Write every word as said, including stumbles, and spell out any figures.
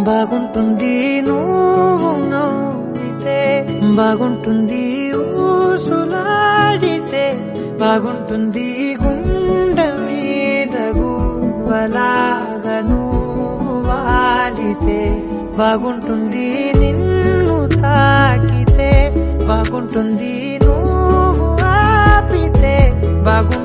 బాగుంటుంది నువ్వు నవ్వితే, బాగుంటుంది ఊసులాడితే, బాగుంటుంది గుండె మీద గువ్వలాగా నువ్వు వాలితే, బాగుంటుంది నిన్ను తాకితే, బాగుంటుంది నువ్వు ఆపితే, బాగుంటుంది